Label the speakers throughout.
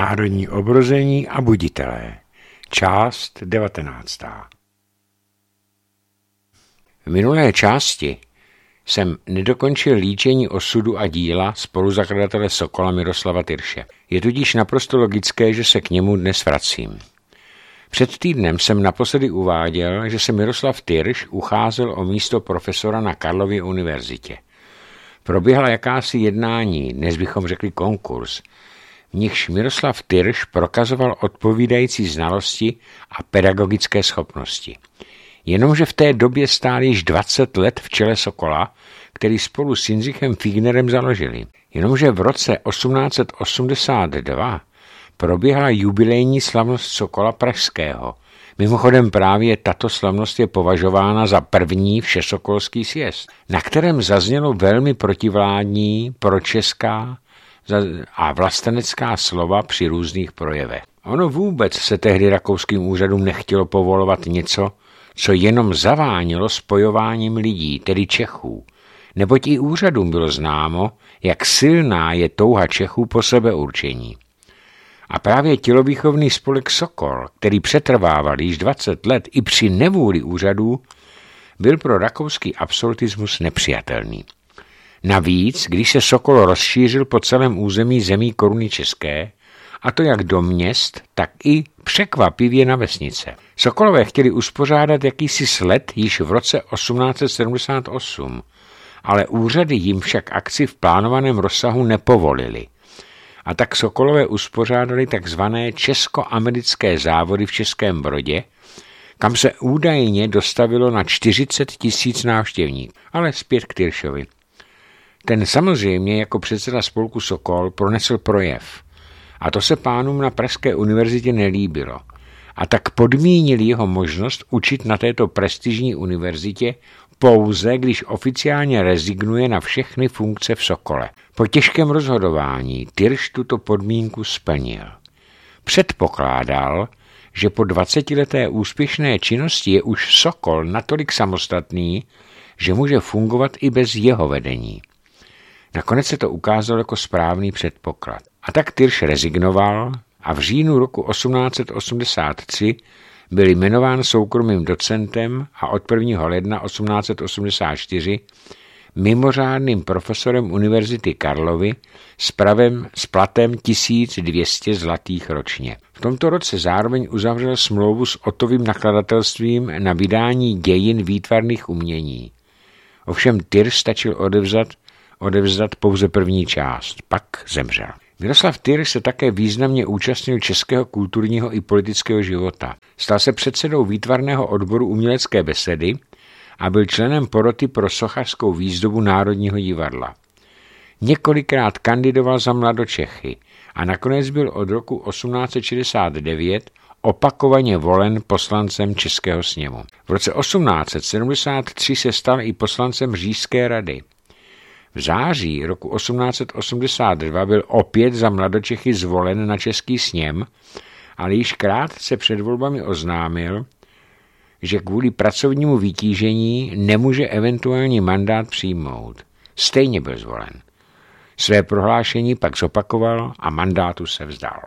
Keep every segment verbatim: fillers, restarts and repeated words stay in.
Speaker 1: Národní obrození a buditelé. Část devatenáctá. V minulé části jsem nedokončil líčení osudu a díla spoluzakladatele Sokola Miroslava Tyrše. Je tudíž naprosto logické, že se k němu dnes vracím. Před týdnem jsem naposledy uváděl, že se Miroslav Tyrš ucházel o místo profesora na Karlově univerzitě. Proběhla jakási jednání, dnes bychom řekli konkurs, v nichž Miroslav Tyrš prokazoval odpovídající znalosti a pedagogické schopnosti. Jenomže v té době stál již dvacet let v čele Sokola, který spolu s Jindřichem Fígnerem založili. Jenomže v roce osmnáct set osmdesát dva proběhla jubilejní slavnost Sokola pražského. Mimochodem právě tato slavnost je považována za první všesokolský sjezd, na kterém zaznělo velmi protivládní, pročeská a vlastenecká slova při různých projevech. Ono vůbec se tehdy rakouským úřadům nechtělo povolovat něco, co jenom zavánilo spojováním lidí, tedy Čechů, neboť i úřadům bylo známo, jak silná je touha Čechů po sebeurčení. A právě tělovýchovný spolek Sokol, který přetrvával již dvacet let i při nevůli úřadů, byl pro rakouský absolutismus nepřijatelný. Navíc, když se Sokol rozšířil po celém území zemí Koruny české, a to jak do měst, tak i překvapivě na vesnice. Sokolové chtěli uspořádat jakýsi sled již v roce osmnáct set sedmdesát osm, ale úřady jim však akci v plánovaném rozsahu nepovolili. A tak Sokolové uspořádali takzvané česko-americké závody v Českém Brodě, kam se údajně dostavilo na čtyřicet tisíc návštěvníků, ale zpět k Tyršovi. Ten samozřejmě jako předseda spolku Sokol pronesl projev. A to se pánům na Pražské univerzitě nelíbilo. A tak podmínili jeho možnost učit na této prestižní univerzitě pouze, když oficiálně rezignuje na všechny funkce v Sokole. Po těžkém rozhodování Tyrš tuto podmínku splnil. Předpokládal, že po dvacetileté úspěšné činnosti je už Sokol natolik samostatný, že může fungovat i bez jeho vedení. Nakonec se to ukázalo jako správný předpoklad. A tak Tyrš rezignoval a v říjnu roku osmnáct set osmdesát tři byl jmenován soukromým docentem a od prvního ledna osmnáct set osmdesát čtyři mimořádným profesorem Univerzity Karlovy s, pravem, s platem tisíc dvě stě zlatých ročně. V tomto roce zároveň uzavřel smlouvu s Ottovým nakladatelstvím na vydání dějin výtvarných umění. Ovšem Tyrš stačil odevzat odevzdat pouze první část, pak zemřel. Miroslav Tyrš se také významně účastnil českého kulturního i politického života. Stal se předsedou výtvarného odboru umělecké besedy a byl členem poroty pro sochařskou výzdobu Národního divadla. Několikrát kandidoval za Mladočechy a nakonec byl od roku osmnáct set šedesát devět opakovaně volen poslancem Českého sněmu. V roce osmnáct set sedmdesát tři se stal i poslancem Říšské rady. V září roku osmnáct set osmdesát dva byl opět za Mladočechy zvolen na Český sněm, ale již krátce před volbami oznámil, že kvůli pracovnímu vytížení nemůže eventuální mandát přijmout. Stejně byl zvolen. Své prohlášení pak zopakoval a mandátu se vzdal.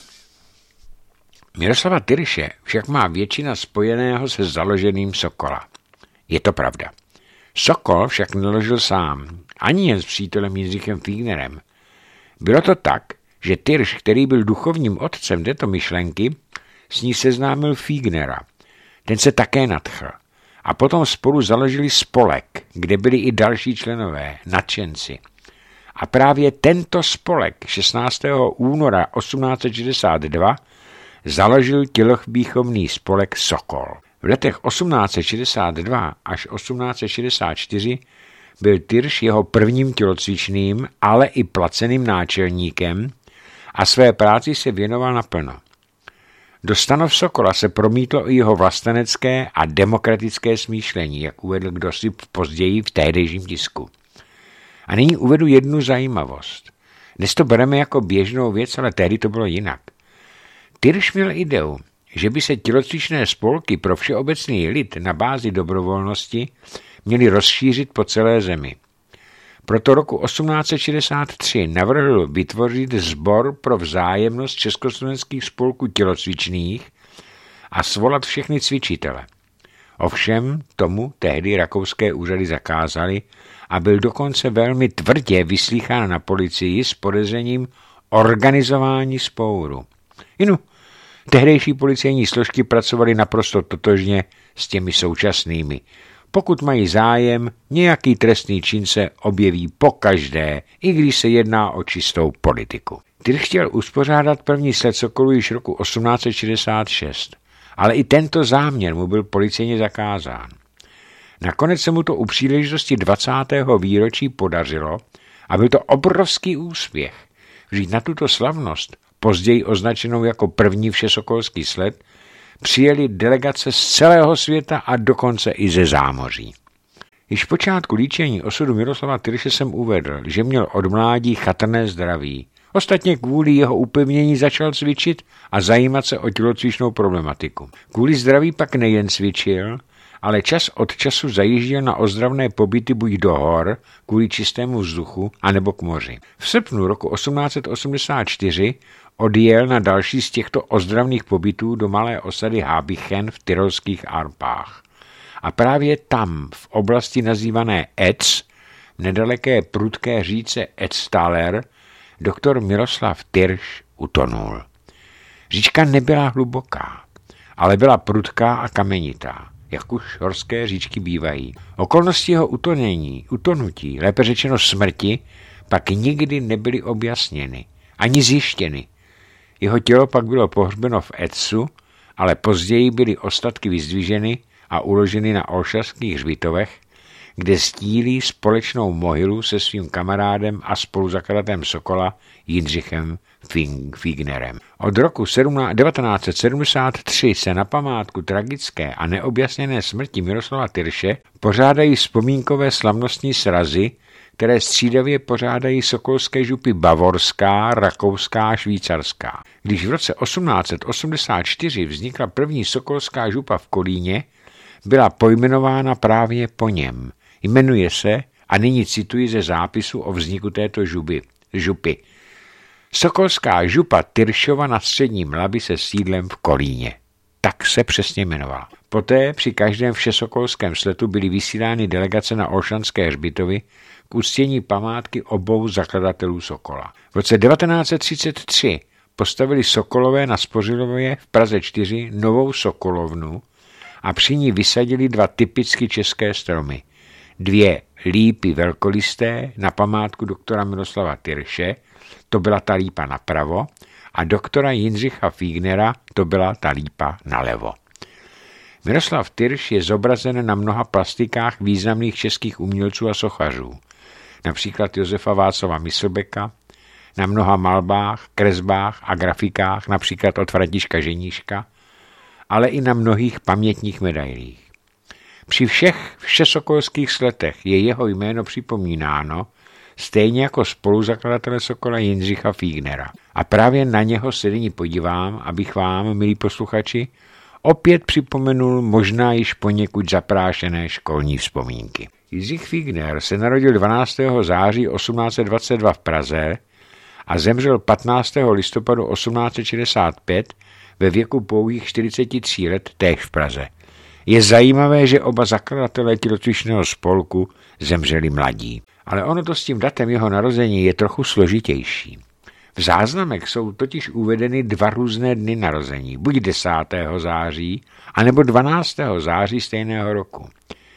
Speaker 1: Miroslava Tyrše však má většina spojeného se založeným Sokola. Je to pravda. Sokol však neložil sám, ani jen s přítelem Jindřichem Fígnerem. Bylo to tak, že Tyrš, který byl duchovním otcem této myšlenky, s ní seznámil Fígnera. Ten se také nadchl. A potom spolu založili spolek, kde byli i další členové, nadšenci. A právě tento spolek šestnáctého února osmnáct set šedesát dva založil tělovýchovný spolek Sokol. V letech osmnáct set šedesát dva až osmnáct set šedesát čtyři byl Tyrš jeho prvním tělocvičným, ale i placeným náčelníkem a své práci se věnoval naplno. Do stanov Sokola se promítlo i jeho vlastenecké a demokratické smýšlení, jak uvedl kdosi později v tehdejším tisku. A nyní uvedu jednu zajímavost. Dnes to bereme jako běžnou věc, ale tehdy to bylo jinak. Tyrš měl ideu, že by se tělocvičné spolky pro všeobecný lid na bázi dobrovolnosti měly rozšířit po celé zemi. Proto roku osmnáct set šedesát tři navrhl vytvořit sbor pro vzájemnost československých spolků tělocvičných a svolat všechny cvičitele. Ovšem tomu tehdy rakouské úřady zakázaly a byl dokonce velmi tvrdě vyslýchán na policii s podezřením organizování spouru. Jinu, tehdejší policejní složky pracovaly naprosto totožně s těmi současnými. Pokud mají zájem, nějaký trestný čin se objeví pokaždé, i když se jedná o čistou politiku. Tyrš chtěl uspořádat první sled Sokolů již roku osmnáct set šedesát šest, ale i tento záměr mu byl policejně zakázán. Nakonec se mu to u příležitosti dvacátého výročí podařilo a byl to obrovský úspěch. Vždyť na tuto slavnost, později označenou jako první všesokolský sled, přijeli delegace z celého světa a dokonce i ze zámoří. Již v počátku líčení osudu Miroslava Tyrše jsem uvedl, že měl od mládí chatrné zdraví. Ostatně kvůli jeho upevnění začal cvičit a zajímat se o tělocvičnou problematiku. Kvůli zdraví pak nejen cvičil, ale čas od času zajížděl na ozdravné pobyty buď do hor kvůli čistému vzduchu, anebo k moři. V srpnu roku osmnáct set osmdesát čtyři odjel na další z těchto ozdravných pobytů do malé osady Habichen v Tyrolských Alpách. A právě tam, v oblasti nazývané Etz, v nedaleké prudké říce Etztaler, doktor Miroslav Tyrš utonul. Říčka nebyla hluboká, ale byla prudká a kamenitá, jak už horské říčky bývají. Okolnosti jeho utonění, utonutí, lépe řečeno smrti, pak nikdy nebyly objasněny, ani zjištěny. Jeho tělo pak bylo pohřbeno v Etzu, ale později byly ostatky vyzdviženy a uloženy na olšavských hřbitovech, kde sdílí společnou mohylu se svým kamarádem a spoluzakladatelem Sokola Jindřichem Fignerem. Od roku devatenáct set sedmdesát tři se na památku tragické a neobjasněné smrti Miroslava Tyrše pořádají vzpomínkové slavnostní srazy, které střídavě pořádají sokolské župy bavorská, rakouská a švýcarská. Když v roce osmnáct set osmdesát čtyři vznikla první sokolská župa v Kolíně, byla pojmenována právě po něm. Jmenuje se, a nyní cituji ze zápisu o vzniku této žuby, župy, Sokolská župa Tyršova na Středním Labi se sídlem v Kolíně. Tak se přesně jmenovala. Poté při každém všesokolském sletu byly vysílány delegace na olšanské hřbitovy k uctění památky obou zakladatelů Sokola. V roce devatenáct set třicet tři postavili Sokolové na Spořilově v Praze čtyři novou sokolovnu a při ní vysadili dva typicky české stromy. Dvě lípy velkolisté na památku doktora Miroslava Tyrše, to byla ta lípa napravo, a doktora Jindřicha Fignera, to byla ta lípa nalevo. Miroslav Tyrš je zobrazen na mnoha plastikách významných českých umělců a sochařů, například Josefa Václava Myslbeka, na mnoha malbách, kresbách a grafikách, například od Františka Ženíška, ale i na mnohých pamětních medailích. Při všech všesokolských sletech je jeho jméno připomínáno, stejně jako spoluzakladatele Sokola Jindřicha Fignera. A právě na něho se nyní podívám, abych vám, milí posluchači, opět připomenul možná již poněkud zaprášené školní vzpomínky. Jindřich Figner se narodil dvanáctého září osmnáct set dvacet dva v Praze a zemřel patnáctého listopadu osmnáct set šedesát pět ve věku pouhých čtyřiceti tří let též v Praze. Je zajímavé, že oba zakladatelé tělocvičného spolku zemřeli mladí. Ale ono to s tím datem jeho narození je trochu složitější. V záznamech jsou totiž uvedeny dva různé dny narození, buď desátého září, anebo dvanáctého září stejného roku.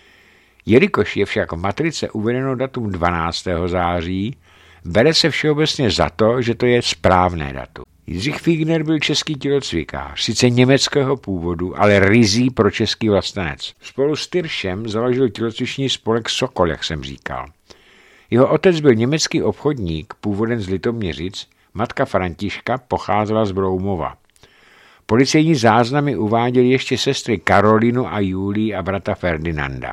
Speaker 1: Jelikož je však v matrice uvedeno datum dvanáctého září, bere se všeobecně za to, že to je správné datum. Jindřich Figner byl český tělocvikář, sice německého původu, ale ryzí pro český vlastenec. Spolu s Tyršem založil tělocvičný spolek Sokol, jak jsem říkal. Jeho otec byl německý obchodník, původem z Litoměřic, matka Františka pocházela z Broumova. Policejní záznamy uváděly ještě sestry Karolinu a Julii a brata Ferdinanda.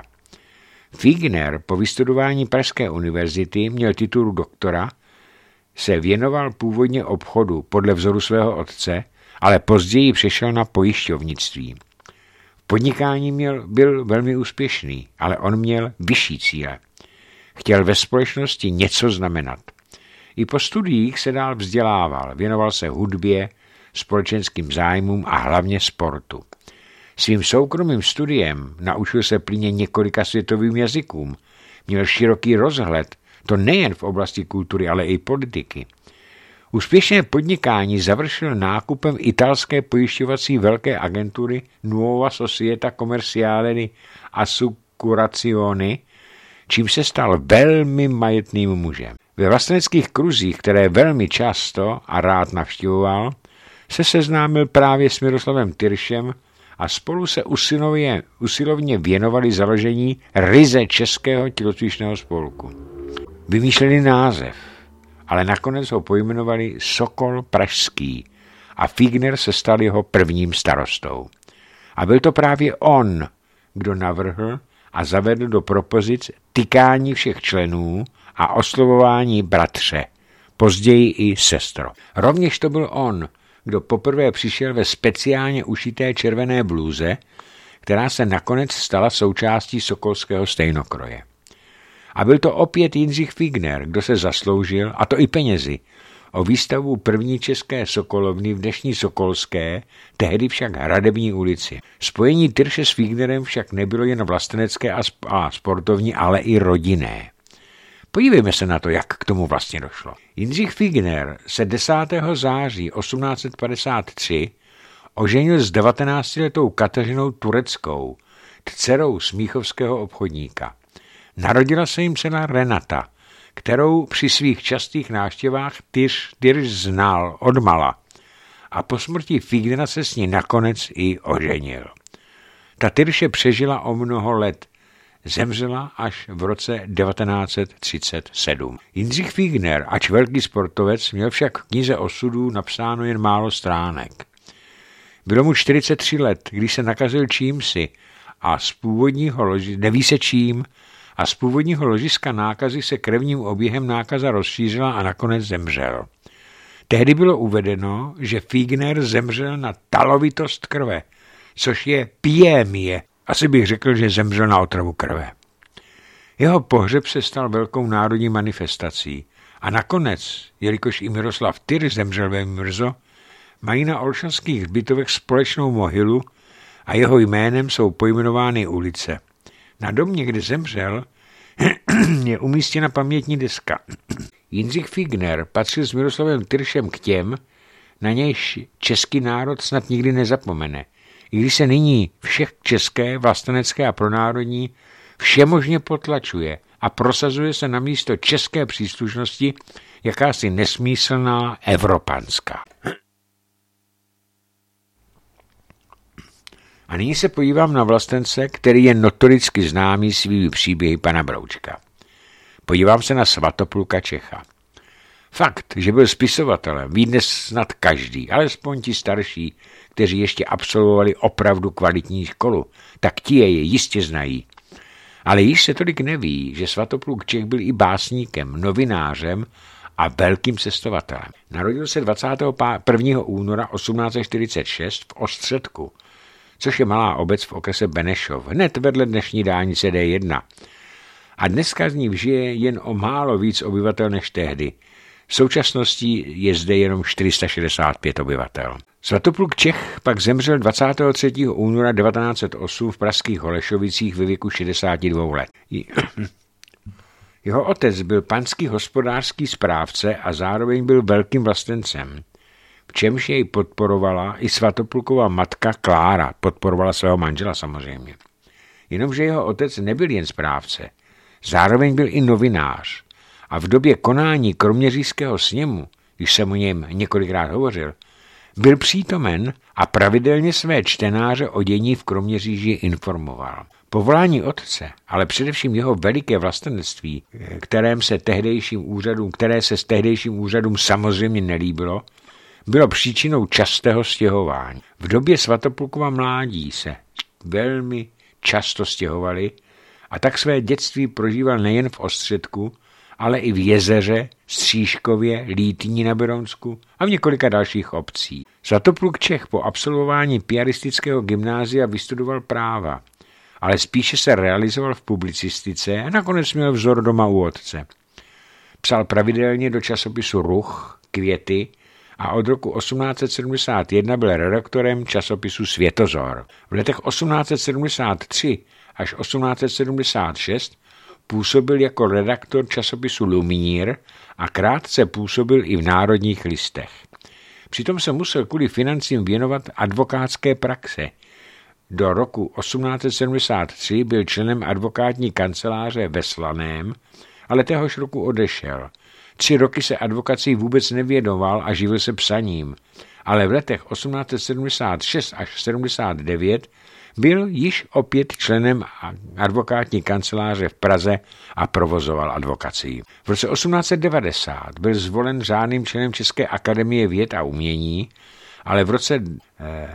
Speaker 1: Figner po vystudování Pražské univerzity měl titul doktora, se věnoval původně obchodu podle vzoru svého otce, ale později přešel na pojišťovnictví. V podnikání měl, byl velmi úspěšný, ale on měl vyšší cíle. Chtěl ve společnosti něco znamenat. I po studiích se dál vzdělával, věnoval se hudbě, společenským zájmům a hlavně sportu. Svým soukromým studiem naučil se plynně několika světovým jazykům. Měl široký rozhled, to nejen v oblasti kultury, ale i politiky. Úspěšné podnikání završil nákupem italské pojišťovací velké agentury Nuova Società Commerciale di Assicurazioni, čím se stal velmi majetným mužem. Ve vlasteneckých kruzích, které velmi často a rád navštěvoval, se seznámil právě s Miroslavem Tyršem a spolu se usilovně, usilovně věnovali založení ryze českého tělocvičného spolku. Vymýšleli název, ale nakonec ho pojmenovali Sokol pražský a Figner se stal jeho prvním starostou. A byl to právě on, kdo navrhl a zavedl do propozic tykání všech členů a oslovování bratře, později i sestro. Rovněž to byl on, kdo poprvé přišel ve speciálně ušité červené blůze, která se nakonec stala součástí sokolského stejnokroje. A byl to opět Jindřich Figner, kdo se zasloužil, a to i penězi, o výstavu první české sokolovny v dnešní Sokolské, tehdy však Hradební ulici. Spojení Tyrše s Fignerem však nebylo jen vlastenecké a sportovní, ale i rodinné. Podívejme se na to, jak k tomu vlastně došlo. Jindřich Figner se desátého září osmnáct set padesát tři oženil s devatenáctiletou Kateřinou Tureckou, dcerou smíchovského obchodníka. Narodila se jim dcera Renata, kterou při svých častých návštěvách Tyrš, Tyrš znal odmala a po smrti Fignera se s ní nakonec i oženil. Ta Tyrše přežila o mnoho let, zemřela až v roce devatenáct set třicet sedm. Jindřich Figner, ač velký sportovec, měl však v knize osudů napsáno jen málo stránek. Bylo mu čtyřicet tři let, když se nakazil čímsi a z původního loži, neví se čím, a z původního ložiska nákazy se krevním oběhem nákaza rozšířila a nakonec zemřel. Tehdy bylo uvedeno, že Figner zemřel na talovitost krve, což je piémie. Asi bych řekl, že zemřel na otravu krve. Jeho pohřeb se stal velkou národní manifestací a nakonec, jelikož i Miroslav Tyrš zemřel velmi brzo, mají na olšanských hřbitovech společnou mohylu a jeho jménem jsou pojmenovány ulice. Na domě, kde zemřel, je umístěna pamětní deska. Jindřich Figner patřil s Miroslavem Tyršem k těm, na nějž český národ snad nikdy nezapomene, i když se nyní všech české, vlastenecké a pronárodní všemožně potlačuje a prosazuje se na místo české příslušnosti jakási nesmyslná evropanská. A nyní se podívám na vlastence, který je notoricky známý svými příběhy pana Broučka. Podívám se na Svatopluka Čecha. Fakt, že byl spisovatelem, ví dnes snad každý, alespoň ti starší, kteří ještě absolvovali opravdu kvalitní školu, tak ti je jistě znají. Ale již se tolik neví, že Svatopluk Čech byl i básníkem, novinářem a velkým cestovatelem. Narodil se dvacátého prvního února osmnáct set čtyřicet šest v Ostředku, což je malá obec v okrese Benešov, hned vedle dnešní dálnice D jedna. A dneska z ní žije jen o málo víc obyvatel než tehdy. V současnosti je zde jenom čtyři sta šedesát pět obyvatel. Svatopluk Čech pak zemřel dvacátého třetího února devatenáct set osm v pražských Holešovicích ve věku šedesáti dvou let. Jeho otec byl panský hospodářský správce a zároveň byl velkým vlastencem, v čemž jej podporovala i Svatopluková matka Klára, podporovala svého manžela samozřejmě. Jenomže jeho otec nebyl jen správce, zároveň byl i novinář a v době konání kroměřížského sněmu, když jsem o něm několikrát hovořil, byl přítomen a pravidelně své čtenáře o dění v Kroměříži informoval. Povolání otce, ale především jeho veliké vlastenectví, kterém se tehdejším úřadům, které se s tehdejším úřadům samozřejmě nelíbilo, bylo příčinou častého stěhování. V době Svatoplukova mládí se velmi často stěhovali a tak své dětství prožíval nejen v Ostředku, ale i v Jezeře, Stříškově, Lítyni na Beronsku a v několika dalších obcí. Svatopluk Čech po absolvování piaristického gymnázia vystudoval práva ale spíše se realizoval v publicistice a nakonec měl vzor doma u otce. Psal pravidelně do časopisu Ruch, Květy a od roku osmnáct set sedmdesát jedna byl redaktorem časopisu Světozor. V letech osmnáct set sedmdesát tři až osmnáct set sedmdesát šest působil jako redaktor časopisu Lumír a krátce působil i v Národních listech. Přitom se musel kvůli financím věnovat advokátské praxe. Do roku osmnáct set sedmdesát tři byl členem advokátní kanceláře ve Slaném, ale téhož roku odešel. Tři roky se advokací vůbec nevěnoval a živil se psaním, ale v letech osmnáct set sedmdesát šest až sedmdesát devět byl již opět členem advokátní kanceláře v Praze a provozoval advokacii. V roce osmnáct set devadesát byl zvolen řádným členem České akademie věd a umění, ale v roce eh,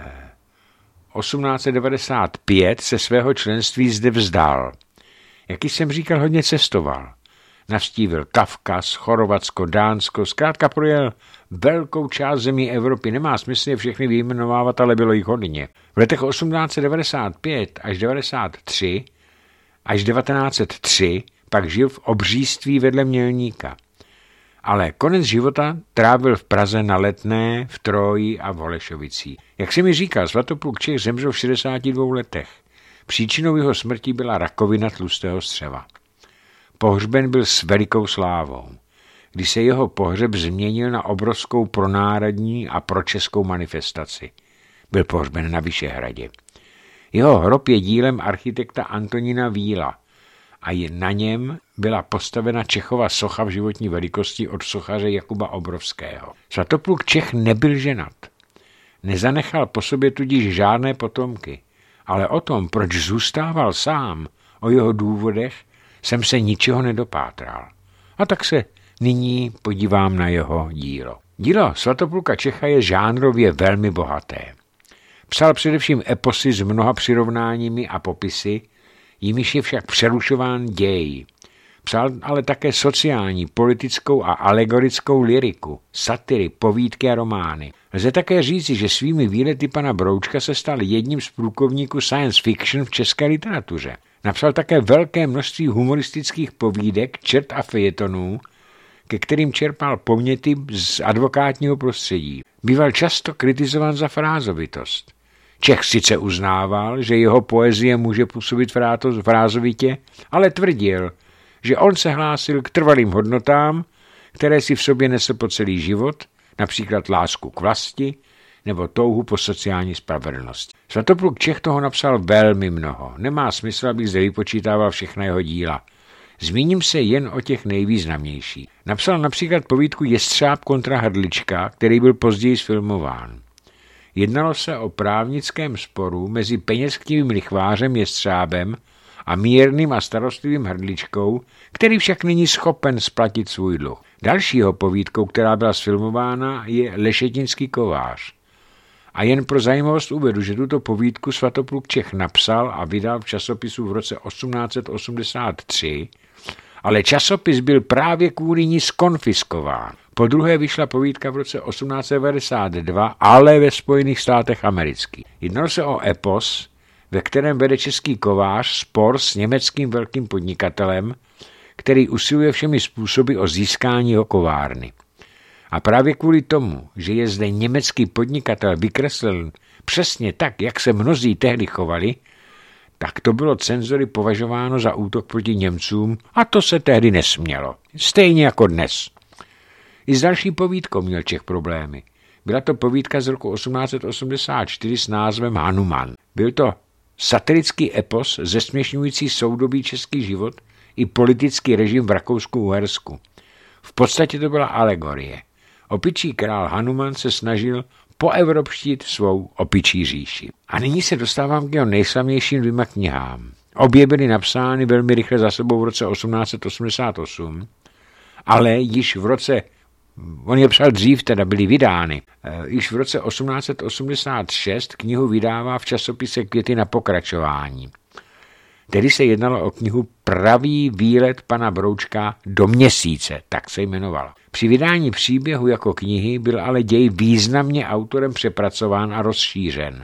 Speaker 1: osmnáct set devadesát pět se svého členství zde vzdal. Jak jsem říkal, hodně cestoval. Navštívil Kavkaz, Chorvatsko, Dánsko, zkrátka projel velkou část zemí Evropy. Nemá smysl je všechny vyjmenovávat, ale bylo jich hodně. V letech osmnáct set devadesát pět až devadesát tři až devatenáct set tři pak žil v Obříství vedle Mělníka. Ale konec života trávil v Praze na Letné, v Troji a v Holešovicích. Jak se mi říkal, Svatopluk Čech zemřel v šedesáti dvou letech. Příčinou jeho smrti byla rakovina tlustého střeva. Pohřben byl s velikou slávou, kdy se jeho pohřeb změnil na obrovskou pronárodní a pročeskou manifestaci. Byl pohřben na Vyšehradě. Jeho hrob je dílem architekta Antonína Víla a na něm byla postavena Čechova socha v životní velikosti od sochaře Jakuba Obrovského. Svatopluk Čech nebyl ženat. Nezanechal po sobě tudíž žádné potomky, ale o tom, proč zůstával sám, o jeho důvodech, jsem se ničeho nedopátral. A tak se nyní podívám na jeho dílo. Dílo Svatopluka Čecha je žánrově velmi bohaté. Psal především eposy s mnoha přirovnáními a popisy, jimiž je však přerušován děj. Psal ale také sociální, politickou a alegorickou lyriku, satiry, povídky a romány. Lze také říci, že svými výlety pana Broučka se stal jedním z průkopníků science fiction v české literatuře. Napsal také velké množství humoristických povídek, čert a fejetonů, ke kterým čerpal podněty z advokátního prostředí. Býval často kritizován za frázovitost. Čech sice uznával, že jeho poezie může působit frázovitě, ale tvrdil, že on se hlásil k trvalým hodnotám, které si v sobě nesl po celý život, například lásku k vlasti nebo touhu po sociální spravedlnosti. Svatopluk Čech toho napsal velmi mnoho. Nemá smysl, abych zde vypočítával všechna jeho díla. Zmíním se jen o těch nejvýznamnějších. Napsal například povídku Jestřáb kontra Hrdlička, který byl později sfilmován. Jednalo se o právnickém sporu mezi penězchtivým lichvářem Jestřábem a mírným a starostlivým Hrdličkou, který však není schopen splatit svůj dluh. Další jeho povídkou, která byla sfilmována, je Lešetinský kovář. A jen pro zajímavost uvedu, že tuto povídku Svatopluk Čech napsal a vydal v časopisu v roce osmnáct set osmdesát tři, ale časopis byl právě kvůli ní skonfiskován. Po druhé vyšla povídka v roce osmnáct set devadesát dva, ale ve Spojených státech amerických. Jednalo se o epos, ve kterém vede český kovář spor s německým velkým podnikatelem, který usiluje všemi způsoby o získání jeho kovárny. A právě kvůli tomu, že je zde německý podnikatel vykreslen přesně tak, jak se mnozí tehdy chovali, tak to bylo cenzory považováno za útok proti Němcům a to se tehdy nesmělo. Stejně jako dnes. I s další povídkou měl Čech problémy. Byla to povídka z roku osmnáct set osmdesát čtyři s názvem Hanuman. Byl to satirický epos zesměšňující soudobý český život i politický režim v Rakousku-Uhersku. V podstatě to byla alegorie. Opičí král Hanuman se snažil poevropštit svou opičí říši. A nyní se dostávám k jeho nejslavnějším dvěma knihám. Obě byly napsány velmi rychle za sebou v roce osmnáct set osmdesát osm, ale již v roce, on je psal dřív, teda byly vydány, již v roce osmnáct set osmdesát šest knihu vydává v časopise Květy na pokračování. Tedy se jednalo o knihu Pravý výlet pana Broučka do měsíce, tak se jmenovala. Při vydání příběhu jako knihy byl ale děj významně autorem přepracován a rozšířen.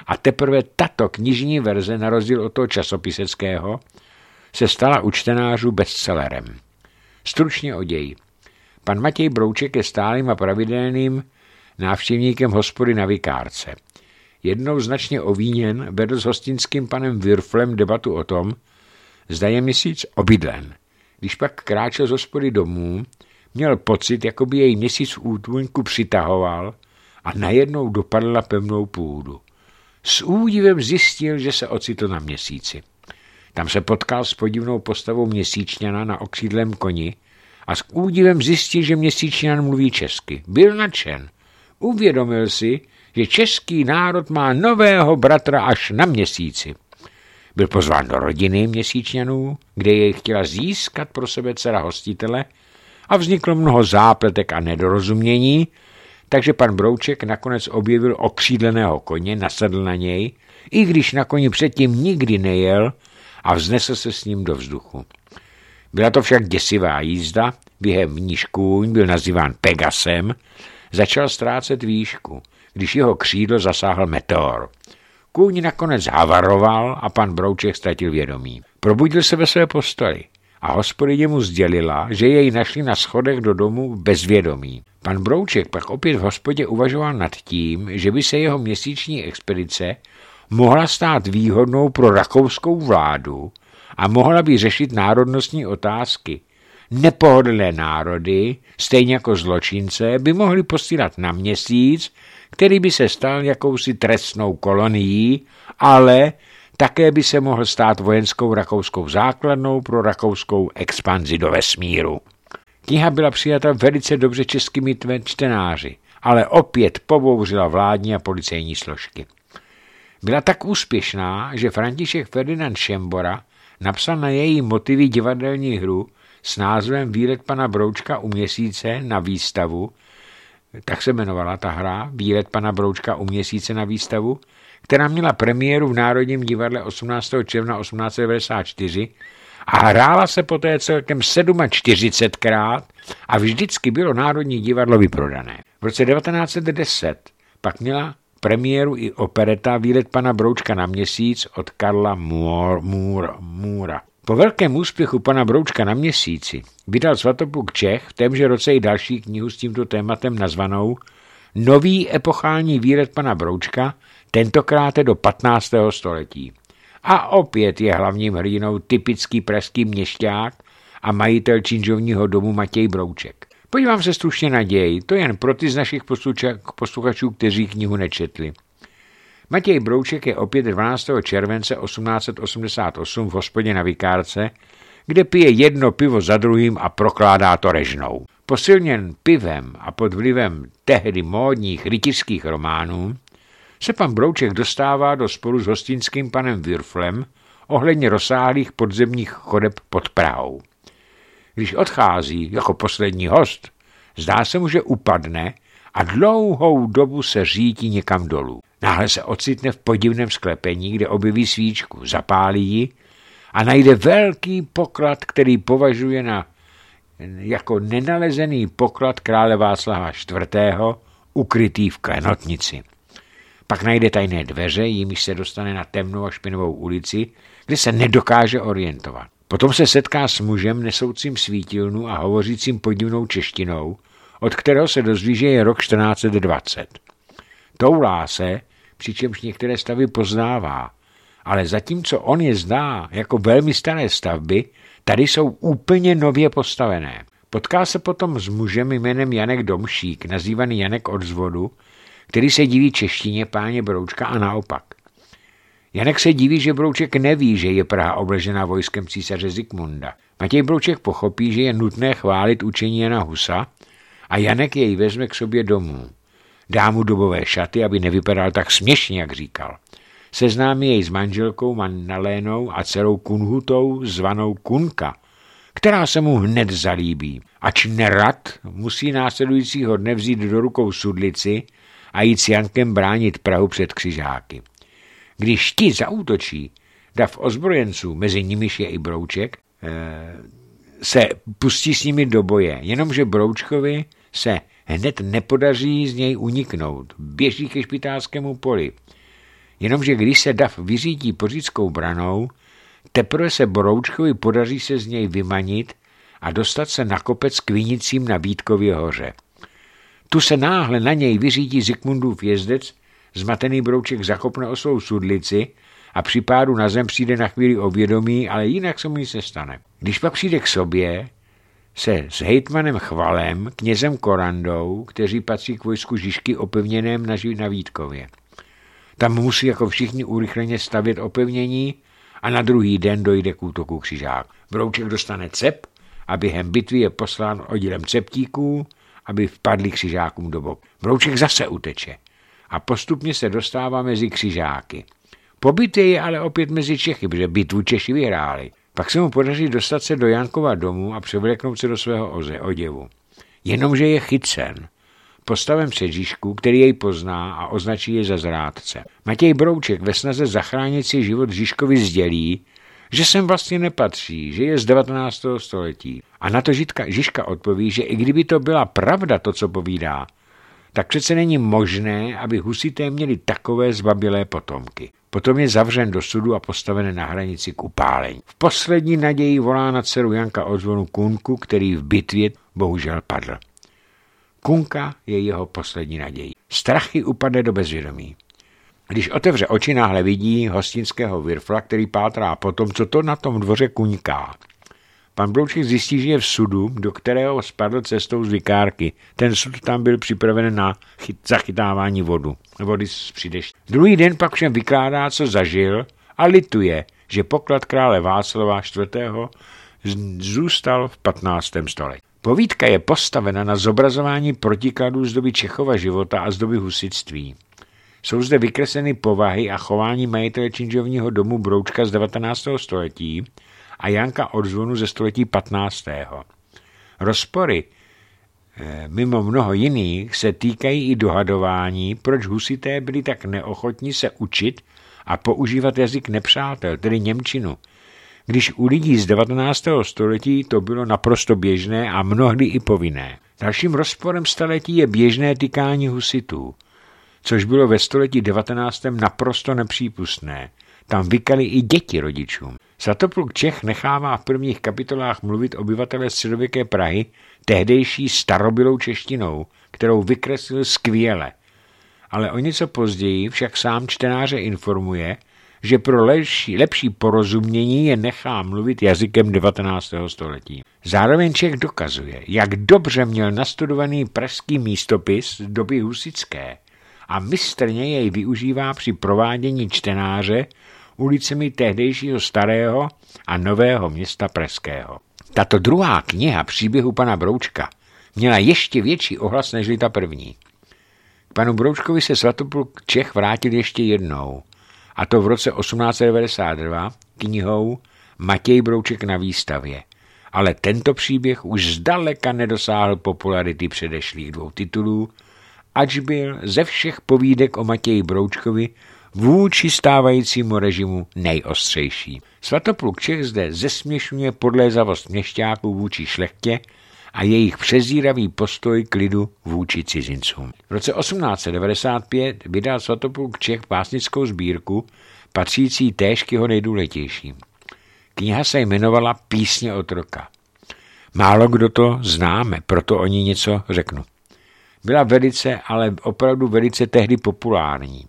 Speaker 1: A teprve tato knižní verze, na rozdíl od toho časopiseckého, se stala u čtenářů bestsellerem. Stručně o ději. Pan Matěj Brouček je stálým a pravidelným návštěvníkem hospody na Vikárce. Jednou značně ovíněn vedl s hostinským panem Würflem debatu o tom, zda je měsíc obydlen. Když pak kráčel z hospody domů, měl pocit, jako by jej měsíc v útůňku přitahoval a najednou dopadl na pevnou půdu. S údivem zjistil, že se ocitl na Měsíci. Tam se potkal s podivnou postavou Měsíčňana na okřídlém koni a s údivem zjistil, že Měsíčňan mluví česky. Byl nadšen. Uvědomil si, že český národ má nového bratra až na Měsíci. Byl pozván do rodiny Měsíčňanů, kde jej chtěla získat pro sebe dcera hostitele a vzniklo mnoho zápletek a nedorozumění, takže pan Brouček nakonec objevil okřídleného koně, nasedl na něj, i když na koni předtím nikdy nejel, a vznesl se s ním do vzduchu. Byla to však děsivá jízda, během níž kůň byl nazýván Pegasem, začal ztrácet výšku, když jeho křídlo zasáhl meteor. Kůň nakonec havaroval a pan Brouček ztratil vědomí. Probudil se ve své posteli a hospodyně mu sdělila, že jej našli na schodech do domu bez vědomí. Pan Brouček pak opět v hospodě uvažoval nad tím, že by se jeho měsíční expedice mohla stát výhodnou pro rakouskou vládu a mohla by řešit národnostní otázky. Nepohodlné národy, stejně jako zločince, by mohli posílat na Měsíc, který by se stal jakousi trestnou kolonií, ale také by se mohl stát vojenskou rakouskou základnou pro rakouskou expanzi do vesmíru. Kniha byla přijata velice dobře českými čtenáři, ale opět pobouřila vládní a policejní složky. Byla tak úspěšná, že František Ferdinand Šembora napsal na její motivy divadelní hru s názvem Výlet pana Broučka u Měsíce na výstavu, tak se jmenovala ta hra, Výlet pana Broučka u Měsíce na výstavu, která měla premiéru v Národním divadle osmnáctého června osmnáct set devadesát čtyři a hrála se poté celkem čtyřicetkrát a vždycky bylo Národní divadlo vyprodané. V roce devatenáct set deset pak měla premiéru i opereta Výlet pana Broučka na Měsíc od Karla Můra. Po velkém úspěchu pana Broučka na Měsíci vydal Svatopluk Čech v témže roce i další knihu s tímto tématem nazvanou Nový epochální výlet pana Broučka, tentokrát do patnáctého století. A opět je hlavním hrdinou typický pražský měšťák a majitel činžovního domu Matěj Brouček. Podívám se stručně na děj, to jen pro ty z našich posluchačů, kteří knihu nečetli. Matěj Brouček je opět dvanáctého července osmnáct set osmdesát osm v hospodě na Vikárce, kde pije jedno pivo za druhým a prokládá to režnou. Posilněn pivem a pod vlivem tehdy módních rytířských románů se pan Brouček dostává do sporu s hostinským panem Würflem ohledně rozsáhlých podzemních chodeb pod Prahou. Když odchází jako poslední host, zdá se mu, že upadne a dlouhou dobu se řítí někam dolů. Náhle se ocitne v podivném sklepení, kde objeví svíčku, zapálí ji a najde velký poklad, který považuje na, jako nenalezený poklad krále Václava čtvrtého. ukrytý v klenotnici. Pak najde tajné dveře, jimiž se dostane na temnou a špinavou ulici, kde se nedokáže orientovat. Potom se setká s mužem nesoucím svítilnu a hovořícím podivnou češtinou, od kterého se dozví, že je rok čtrnáct set dvacet. Toulá se, přičemž některé stavy poznává, ale zatímco on je zná jako velmi staré stavby, tady jsou úplně nově postavené. Potká se potom s mužem jménem Janek Domšík, nazývaný Janek od zvodu, který se diví češtině páně Broučka a naopak. Janek se diví, že Brouček neví, že je Praha obležená vojskem císaře Zikmunda. Matěj Brouček pochopí, že je nutné chválit učení Jana Husa a Janek jej vezme k sobě domů. Dá mu dobové šaty, aby nevypadal tak směšně, jak říkal. Seznámí jej s manželkou Mannalénou a dcerou Kunhutou zvanou Kunka, která se mu hned zalíbí. Ač nerad, musí následujícího dne vzít do rukou sudlici a jít s Jankem bránit Prahu před křižáky. Když ti zaútočí, dav ozbrojenců, mezi nimiž je i Brouček, se pustí s nimi do boje, jenomže Broučkovi se hned nepodaří z něj uniknout. Běží ke špitářskému poli. Jenomže když se dav vyřítí pořídskou branou, teprve se Broučkovi podaří se z něj vymanit a dostat se na kopec k vinicím na Vítkově hoře. Tu se náhle na něj vyřítí Zikmundův jezdec, zmatený Brouček zakopne o svou sudlici a při pádu na zem přijde na chvíli o vědomí, ale jinak se mu nic nestane. Když pak přijde k sobě, se s hejtmanem Chvalem, knězem Korandou, kteří patří k vojsku Žižky opevněném na, na Vítkově. Tam musí jako všichni urychleně stavět opevnění a na druhý den dojde k útoku křižák. Brouček dostane cep a během bitvy je poslán oddílem ceptíků, aby vpadli křižákům do boku. Brouček zase uteče a postupně se dostává mezi křižáky. Po bitvě je ale opět mezi Čechy, protože bitvu Češi vyhráli. Pak se mu podaří dostat se do Jankova domu a převléknout se do svého oze, oděvu. Jenomže je chycen postavem před Žižku, který jej pozná a označí je za zrádce. Matěj Brouček ve snaze zachránit si život Žižkovi sdělí, že sem vlastně nepatří, že je z devatenáctého století. A na to Žižka, Žižka odpoví, že i kdyby to byla pravda, to, co povídá, tak přece není možné, aby husité měli takové zbabilé potomky. Potom je zavřen do sudu a postaven na hranici k upálení. V poslední naději volá na dceru Janka Odzvonu Kunku, který v bitvě bohužel padl. Kunka je jeho poslední nadějí. Strachy upadne do bezvědomí. Když otevře oči, náhle vidí hostinského virfla, který pátrá po tom, co to na tom dvoře kuňká. Pan Brouček zjistí, že je v sudu, do kterého spadl cestou z vikárky. Ten sud tam byl připraven na chyt, zachytávání vodu, vody z přidešť. Druhý den pak všem vykládá, co zažil a lituje, že poklad krále Václava čtvrtého zůstal v patnáctém století. Povídka je postavena na zobrazování protikladů z doby Čechova života a z doby husitství. Jsou zde vykresleny povahy a chování majitele činžovního domu Broučka z devatenáctého století a Janka Odzvonu ze století patnáctého Rozpory, mimo mnoho jiných, se týkají i dohadování, proč husité byli tak neochotní se učit a používat jazyk nepřátel, tedy němčinu, když u lidí z devatenáctého století to bylo naprosto běžné a mnohdy i povinné. Dalším rozporem staletí je běžné tykání husitů, což bylo ve století devatenáctém naprosto nepřípustné. Tam vykali i děti rodičům. Svatopluk Čech nechává v prvních kapitolách mluvit obyvatele středověké Prahy tehdejší starobylou češtinou, kterou vykreslil skvěle. Ale o něco později však sám čtenáře informuje, že pro lepší, lepší porozumění je nechá mluvit jazykem devatenáctého století. Zároveň Čech dokazuje, jak dobře měl nastudovaný pražský místopis doby husitské a mistrně jej využívá při provádění čtenáře ulicemi tehdejšího starého a nového města pražského. Tato druhá kniha příběhu pana Broučka měla ještě větší ohlas než ta první. K panu Broučkovi se Svatopluk Čech vrátil ještě jednou, a to v roce osmnáct set devadesát dva knihou Matěj Brouček na výstavě. Ale tento příběh už zdaleka nedosáhl popularity předešlých dvou titulů, ač byl ze všech povídek o Matěji Broučkovi vůči stávajícímu režimu nejostřejší. Svatopluk Čech zde zesměšňuje podlézavost měšťáků vůči šlechtě a jejich přezíravý postoj k lidu vůči cizincům. V roce osmnáct set devadesát pět vydal Svatopluk Čech básnickou sbírku, patřící též k jeho nejdůležitějším. Kniha se jmenovala Písně otroka. Málo kdo to známe, proto o ní něco řeknu. Byla velice, ale opravdu velice tehdy populární.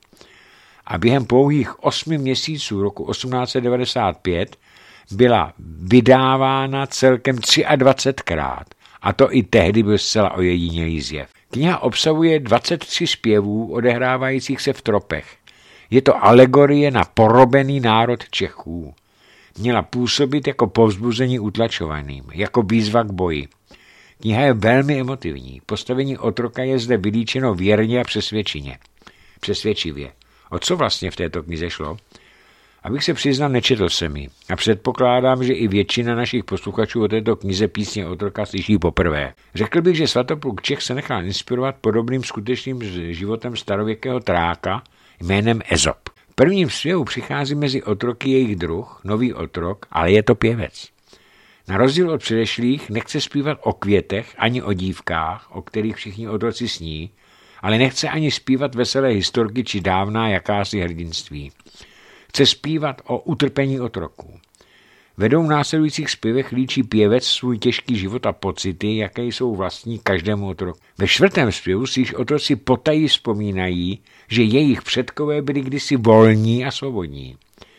Speaker 1: A během pouhých osmi měsíců roku osmnáct set devadesát pět byla vydávána celkem dvacetkrát. A to i tehdy byl zcela ojedinělý zjev. Kniha obsahuje dvacet tři zpěvů odehrávajících se v tropech. Je to alegorie na porobený národ Čechů. Měla působit jako povzbuzení utlačovaným, jako výzva k boji. Kniha je velmi emotivní. Postavení otroka je zde vylíčeno věrně a přesvědčivě. Přesvědčivě. O co vlastně v této knize šlo? Abych se přiznal, nečetl jsem ji a předpokládám, že i většina našich posluchačů o této knize Písně otroka slyší poprvé. Řekl bych, že Svatopluk Čech se nechal inspirovat podobným skutečným životem starověkého tráka jménem Ezop. V prvním zpěvu přichází mezi otroky jejich druh, nový otrok, ale je to pěvec. Na rozdíl od předešlých nechce zpívat o květech ani o dívkách, o kterých všichni otroci sní, ale nechce ani zpívat veselé historky či dávná jakási hrdinství. Chce zpívat o utrpení otroků. Vedou v následujících zpěvech líčí pěvec svůj těžký život a pocity, jaké jsou vlastní každému otroku. Ve čtvrtém zpěvu si již otroci potají vzpomínají, že jejich předkové byli kdysi volní a svobodní.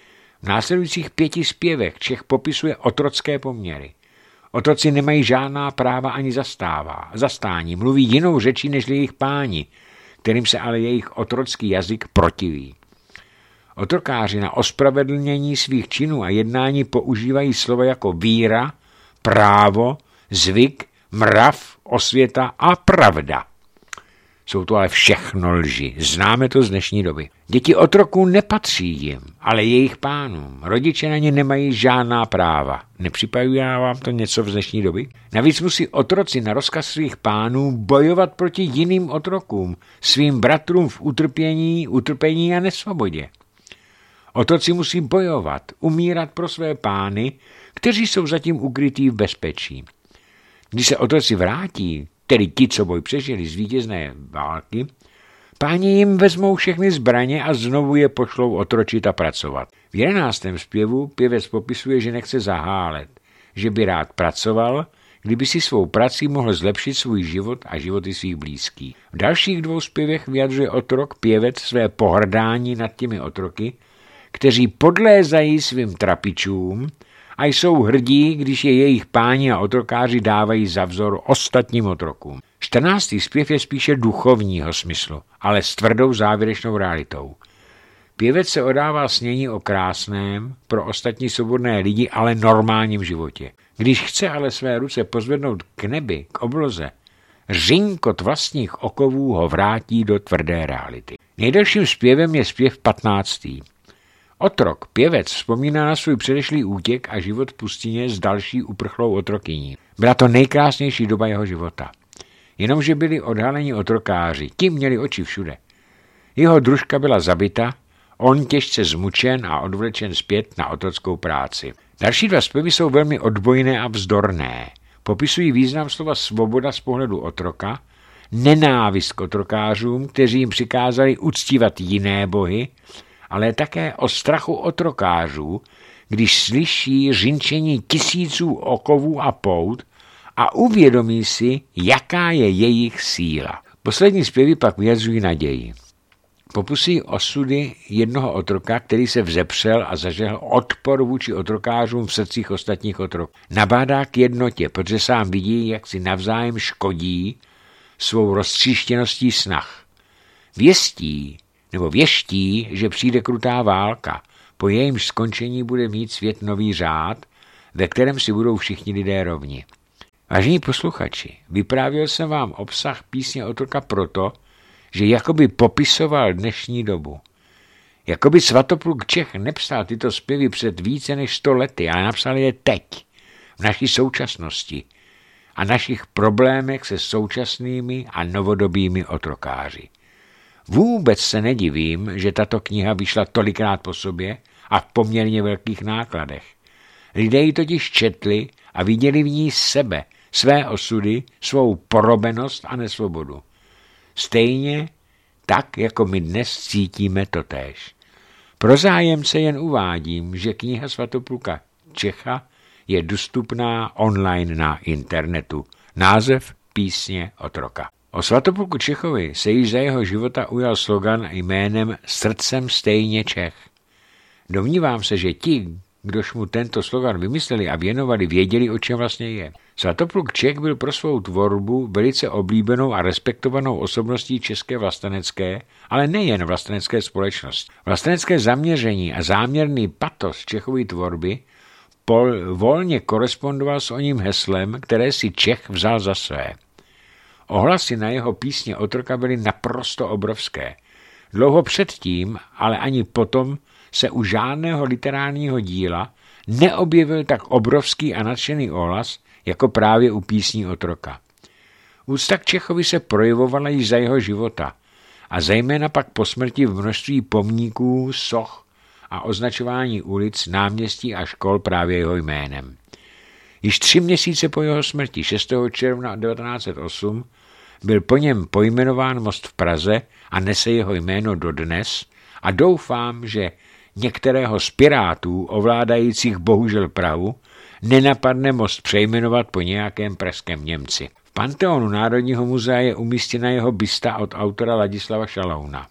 Speaker 1: V následujících pěti zpěvech Čech popisuje otrocké poměry. Otroci nemají žádná práva ani zastává, zastání, mluví jinou řečí než jejich páni, kterým se ale jejich otrocký jazyk protiví. Otrokáři na ospravedlnění svých činů a jednání používají slova jako víra, právo, zvyk, mrav, osvěta a pravda. Jsou to ale všechno lži. Známe to z dnešní doby. Děti otroků nepatří jim, ale jejich pánům. Rodiče na ně nemají žádná práva. Nepřipadá vám to něco v dnešní doby? Navíc musí otroci na rozkaz svých pánů bojovat proti jiným otrokům, svým bratrům v utrpění, utrpení a nesvobodě. Otroci musí bojovat, umírat pro své pány, kteří jsou zatím ukrytí v bezpečí. Když se otroci vrátí, tedy ti, co boj přežili z vítězné války, páni jim vezmou všechny zbraně a znovu je pošlou otročit a pracovat. V jedenáctém zpěvu pěvec popisuje, že nechce zahálet, že by rád pracoval, kdyby si svou prací mohl zlepšit svůj život a životy svých blízkých. V dalších dvou zpěvech vyjadřuje otrok pěvec své pohrdání nad těmi otroky, kteří podlézají svým trapičům a jsou hrdí, když je jejich páni a otrokáři dávají za vzor ostatním otrokům. čtrnáctý zpěv je spíše duchovního smyslu, ale s tvrdou závěrečnou realitou. Pěvec se odává snění o krásném, pro ostatní svobodné lidi, ale normálním životě. Když chce ale své ruce pozvednout k nebi, k obloze, řinkot vlastních okovů ho vrátí do tvrdé reality. Nejdelším zpěvem je zpěv patnáctý. Otrok, pěvec, vzpomíná na svůj předešlý útěk a život v pustině s další uprchlou otrokyní. Byla to nejkrásnější doba jeho života. Jenomže byli odhaleni otrokáři, ti měli oči všude. Jeho družka byla zabita, on těžce zmučen a odvlečen zpět na otrockou práci. Další dva zpěvy jsou velmi odbojné a vzdorné. Popisují význam slova svoboda z pohledu otroka, nenávist k otrokářům, kteří jim přikázali uctívat jiné bohy, ale také o strachu otrokářů, když slyší řinčení tisíců okovů a pout a uvědomí si, jaká je jejich síla. Poslední zpěvy pak vyjadřují naději. Popisují osudy jednoho otroka, který se vzepřel a zažehl odpor vůči otrokářům v srdcích ostatních otroků. Nabádá k jednotě, protože sám vidí, jak si navzájem škodí svou roztříštěností snah. Věstí, nebo věští, že přijde krutá válka, po jejímž skončení bude mít svět nový řád, ve kterém si budou všichni lidé rovni. Vážení posluchači, vyprávěl jsem vám obsah písně Otroka proto, že jakoby popisoval dnešní dobu. Jakoby Svatopluk Čech nepsal tyto zpěvy před více než sto lety, ale napsal je teď, v naší současnosti a našich problémech se současnými a novodobými otrokáři. Vůbec se nedivím, že tato kniha vyšla tolikrát po sobě a v poměrně velkých nákladech. Lidé ji totiž četli a viděli v ní sebe, své osudy, svou porobenost a nesvobodu. Stejně tak, jako my dnes cítíme totéž. Pro zájemce jen uvádím, že kniha Svatopluka Čecha je dostupná online na internetu. Název písně Otroka. O Svatopluku Čechovi se již za jeho života ujal slogan jménem Srdcem stejně Čech. Domnívám se, že ti, kdož mu tento slogan vymysleli a věnovali, věděli, o čem vlastně je. Svatopluk Čech byl pro svou tvorbu velice oblíbenou a respektovanou osobností české vlastenecké, ale nejen vlastenecké společnosti. Vlastenecké zaměření a záměrný patos Čechovy tvorby pol, volně korespondoval s oním heslem, které si Čech vzal za své. Ohlasy na jeho písně Otroka byly naprosto obrovské. Dlouho předtím, ale ani potom, se u žádného literárního díla neobjevil tak obrovský a nadšený ohlas, jako právě u písní Otroka. Úcta k Čechovi se projevovala již za jeho života a zejména pak po smrti v množství pomníků, soch a označování ulic, náměstí a škol právě jeho jménem. Již tři měsíce po jeho smrti, šestého června devatenáct set osm, Byl po něm pojmenován most v Praze a nese jeho jméno dodnes a doufám, že některého z pirátů ovládajících bohužel Prahu nenapadne most přejmenovat po nějakém pražském Němci. V Panteonu Národního muzea je umístěna jeho bysta od autora Ladislava Šalouna.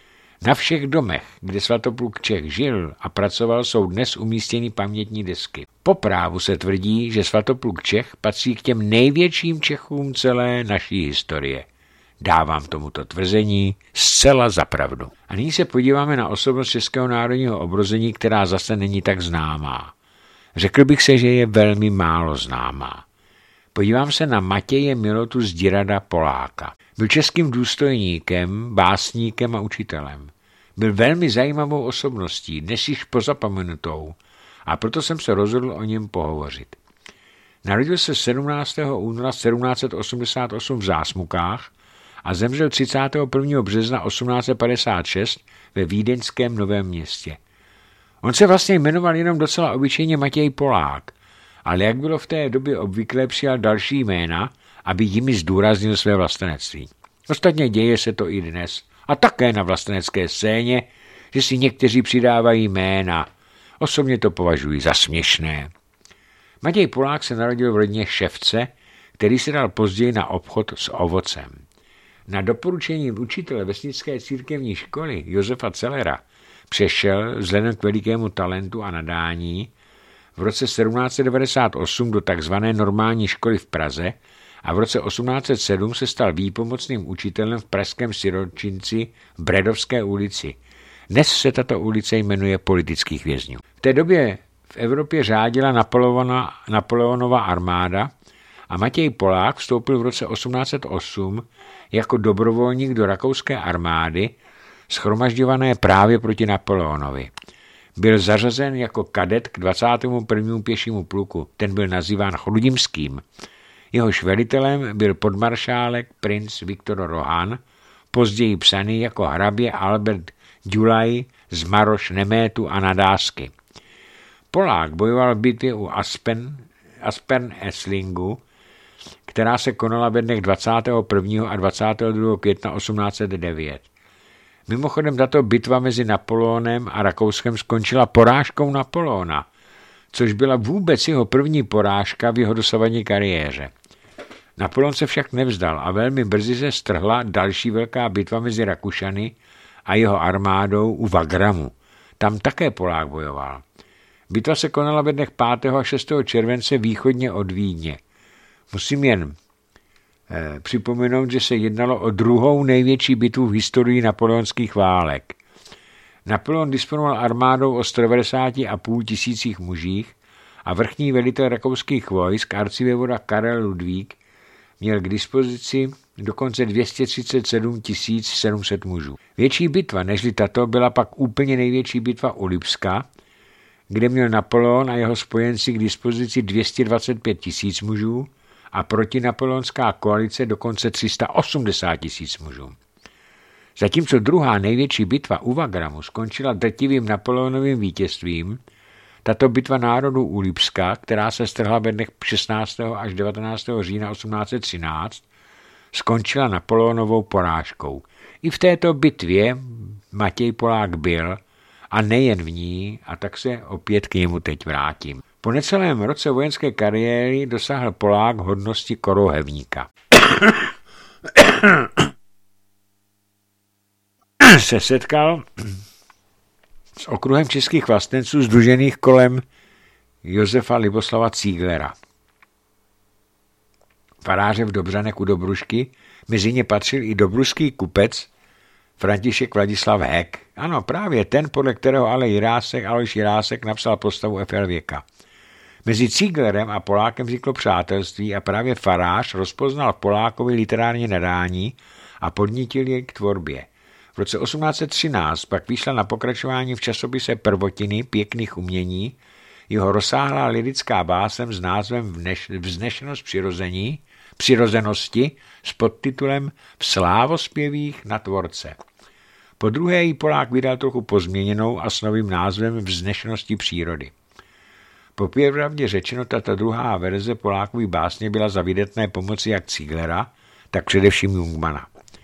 Speaker 1: Na všech domech, kde Svatopluk Čech žil a pracoval, jsou dnes umístěny pamětní desky. Po právu se tvrdí, že Svatopluk Čech patří k těm největším Čechům celé naší historie. Dávám tomuto tvrzení zcela za pravdu. A nyní se podíváme na osobnost českého národního obrození, která zase není tak známá. Řekl bych se, že je velmi málo známá. Podívám se na Matěje Milotu z Dirada Poláka. Byl českým důstojníkem, básníkem a učitelem. Byl velmi zajímavou osobností, dnes již pozapomenutou, a proto jsem se rozhodl o něm pohovořit. Narodil se sedmnáctého února sedmnáct set osmdesát osm v Zásmukách a zemřel třicátého prvního března osmnáct set padesát šest ve vídeňském Novém Městě. On se vlastně jmenoval jenom docela obyčejně Matěj Polák, ale jak bylo v té době obvyklé, přijal další jména, aby jimi zdůraznil své vlastenectví. Ostatně děje se to i dnes. A také na vlastenecké scéně, že si někteří přidávají jména. Osobně to považuji za směšné. Matěj Polák se narodil v rodině ševce, který se dal později na obchod s ovocem. Na doporučení učitele vesnické církevní školy Josefa Celera přešel vzhledem k velikému talentu a nadání v roce sedmnáct set devadesát osm do takzvané normální školy v Praze a v roce osmnáct set sedm se stal výpomocným učitelem v pražském Siročinci v Bredovské ulici. Dnes se tato ulice jmenuje Politických vězňů. V té době v Evropě řádila Napoleona, Napoleonova armáda a Matěj Polák vstoupil v roce osmnáct set osm jako dobrovolník do rakouské armády, shromažďované právě proti Napoleonovi. Byl zařazen jako kadet k dvacátému prvnímu pěšímu pluku. Ten byl nazýván Chrudimským. Jehož velitelem byl podmaršálek princ Viktor Rohan, později psaný jako hrabě Albert Dulaj z Maroš Nemétu a Nadásky. Polák bojoval v bitvě u Aspen, Aspen Esslingu, která se konala ve dnech dvacátého prvního a dvacátého druhého května osmnáct set devět. Mimochodem tato bitva mezi Napoleonem a Rakouskem skončila porážkou Napoleona, což byla vůbec jeho první porážka v jeho dosavadní kariéře. Napoleon se však nevzdal a velmi brzy se strhla další velká bitva mezi Rakušany a jeho armádou u Wagramu. Tam také Polák bojoval. Bitva se konala ve dnech pátého a šestého července východně od Vídně. Musím jen eh, připomenout, že se jednalo o druhou největší bitvu v historii napoleonských válek. Napoleon disponoval armádou o sto devadesát a půl tisících mužích a vrchní velitel rakouských vojsk arcivévoda Karel Ludvík měl k dispozici dokonce dvě stě třicet sedm tisíc sedm set mužů. Větší bitva nežli tato byla pak úplně největší bitva u Lipska, kde měl Napoleon a jeho spojenci k dispozici dvě stě dvacet pět tisíc mužů a protinapoleonská koalice dokonce tři sta osmdesát tisíc mužů. Zatímco druhá největší bitva u Wagramu skončila drtivým Napoleonovým vítězstvím, tato bitva národů u Lipska, která se strhla ve dnech šestnáctého až devatenáctého října osmnáct set třináct, skončila Napoleonovou porážkou. I v této bitvě Matěj Polák byl, a nejen v ní, a tak se opět k němu teď vrátím. Po necelém roce vojenské kariéry dosáhl Polák hodnosti korouhevníka. se setkal s okruhem českých vlastenců sdružených kolem Josefa Liboslava Cíglera. Faráře v Dobřanech u Dobrušky, mezi ně patřil i dobrušský kupec František Vladislav Hek. Ano, právě ten, podle kterého ale Jirásek, Aleš Jirásek napsal postavu F. Věka. Mezi Cíglerem a Polákem vzniklo přátelství a právě farář rozpoznal Polákovi literární nadání a podnítil jej k tvorbě. V roce osmnáct set třináct pak vyšla na pokračování v časopise Prvotiny pěkných umění jeho rozsáhlá lirická báseň s názvem Vznešenost přirození, přirozenosti s podtitulem V slávospěvích na tvorce. Po druhé ji Polák vydal trochu pozměněnou a s novým názvem Vznešenosti přírody. Po pravdě řečeno, tato druhá verze Polákovy básně byla za výdatné pomoci jak Cíglera, tak především Jungmanna.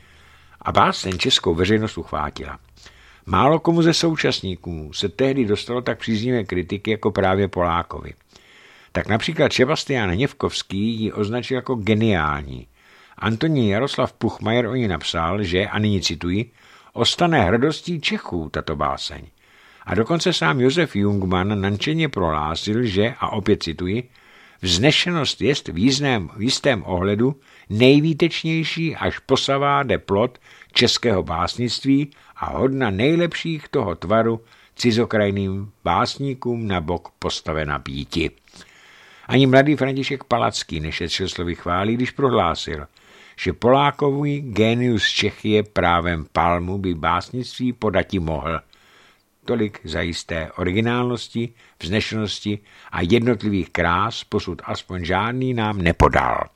Speaker 1: A báseň českou veřejnost uchvátila. Málo komu ze současníků se tehdy dostalo tak příznivé kritiky jako právě Polákovi. Tak například Sebastián Hněvkovský ji označil jako geniální. Antonín Jaroslav Puchmajer o ní napsal, že, a nyní cituji, ostane hrdostí Čechů tato báseň. A dokonce sám Josef Jungmann nadšeně prohlásil, že, a opět cituji, vznešenost jest v jistém, v jistém ohledu nejvýtečnější až posaváde plod českého básnictví a hodna nejlepších toho tvaru cizokrajným básníkům na bok postavena býti. Ani mladý František Palacký nešetřil slovy chvály, když prohlásil, že Polákový génius Čechy právem palmu by básnictví podati mohl. Tolik zajisté originálnosti, vznešenosti a jednotlivých krás posud aspoň žádný nám nepodal,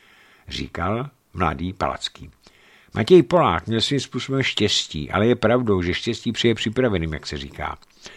Speaker 1: říkal mladý Palacký. Matěj Polák měl svým způsobem štěstí, ale je pravdou, že štěstí přeje připraveným, jak se říká.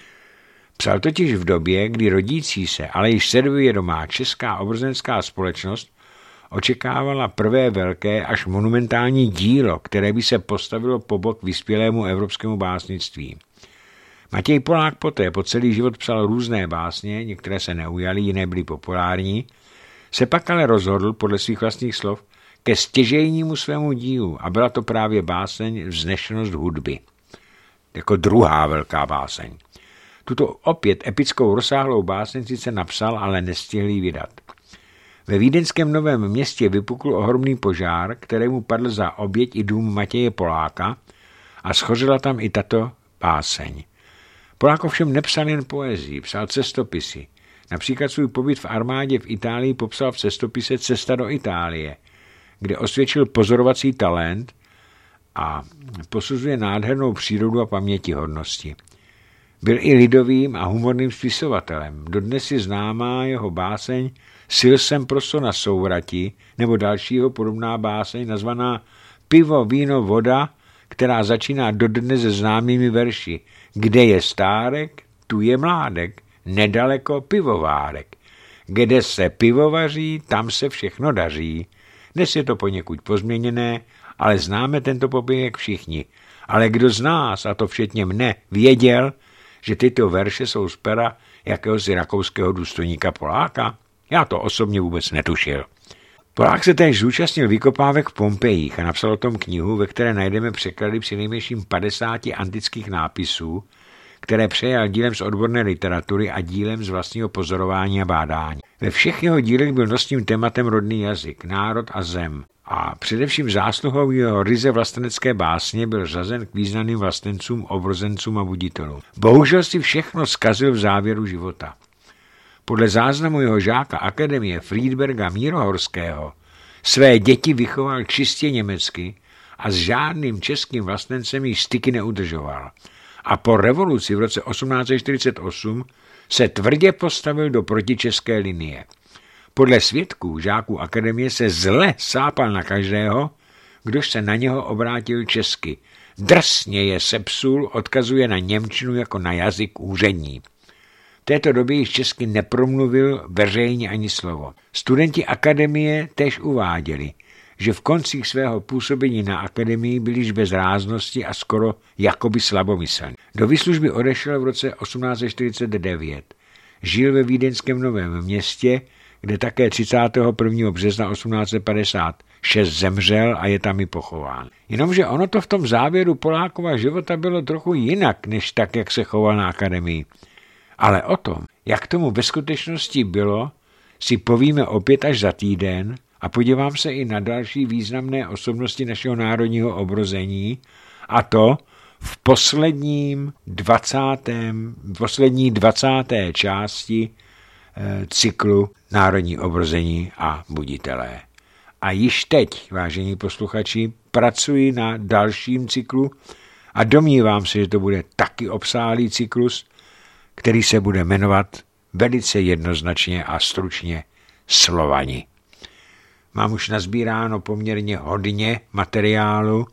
Speaker 1: Psal totiž v době, kdy rodící se, ale již sebevědomá česká obrozenská společnost očekávala prvé velké až monumentální dílo, které by se postavilo po bok vyspělému evropskému básnictví. Matěj Polák poté po celý život psal různé básně, některé se neujaly, jiné byly populární, se pak ale rozhodl podle svých vlastních slov ke stěžejnímu svému dílu a byla to právě báseň Vznešenost hudby. Jako druhá velká báseň. Tuto opět epickou rozsáhlou báseň sice napsal, ale nestihl ji vydat. Ve vídeňském Novém Městě vypukl ohromný požár, kterému padl za oběť i dům Matěje Poláka a schořela tam i tato báseň. Polák ovšem nepsal jen poezii, psal cestopisy. Například svůj pobyt v armádě v Itálii popsal v cestopise Cesta do Itálie, kde osvědčil pozorovací talent a posuzuje nádhernou přírodu a pamětihodnosti. Byl i lidovým a humorným spisovatelem. Dodnes je známá jeho báseň Sil jsem prosto na sourati, nebo dalšího podobná báseň nazvaná Pivo, víno, voda, která začíná dodnes se známými verši. Kde je stárek, tu je mládek, nedaleko pivovárek. Kde se pivo vaří, tam se všechno daří. Dnes je to poněkud pozměněné, ale známe tento popěvek všichni. Ale kdo z nás, a to včetně mne, věděl, že tyto verše jsou z pera jakéhosi rakouského důstojníka Poláka? Já to osobně vůbec netušil. Polák se též zúčastnil vykopávek v Pompejích a napsal o tom knihu, ve které najdeme překlady přinejmenším padesáti antických nápisů, které přejal dílem z odborné literatury a dílem z vlastního pozorování a bádání. Ve všech jeho dílech byl nosným tématem rodný jazyk, národ a zem. A především zásluhou jeho ryze vlastenecké básně byl řazen k významným vlastencům, obrozencům a buditelům. Bohužel si všechno zkazil v závěru života. Podle záznamu jeho žáka akademie Friedberga Mírohorského své děti vychoval čistě německy a s žádným českým vlastencem již styky neudržoval. A po revoluci v roce osmnáct set čtyřicet osm se tvrdě postavil do protičeské linie. Podle svědků žáků akademie se zle sápal na každého, kdož se na něho obrátil česky. Drsně je sepsul, odkazuje na němčinu jako na jazyk úřední. V této době již česky nepromluvil veřejně ani slovo. Studenti akademie též uváděli, že v koncích svého působení na akademii byl již bez ráznosti a skoro jakoby slabomyslný. Do výslužby odešel v roce osmnáct set čtyřicet devět. Žil ve vídeňském Novém Městě, kde také třicátého prvního března osmnáct set padesát šest zemřel a je tam i pochován. Jenomže ono to v tom závěru Polákova života bylo trochu jinak, než tak, jak se choval na akademii. Ale o tom, jak tomu ve skutečnosti bylo, si povíme opět až za týden a podívám se i na další významné osobnosti našeho národního obrození, a to v posledním dvacátém, poslední dvacáté části e, cyklu Národní obrození a buditelé. A již teď, vážení posluchači, pracuji na dalším cyklu a domnívám se, že to bude taky obsáhlý cyklus, který se bude jmenovat velice jednoznačně a stručně Slovani. Mám už nazbíráno poměrně hodně materiálu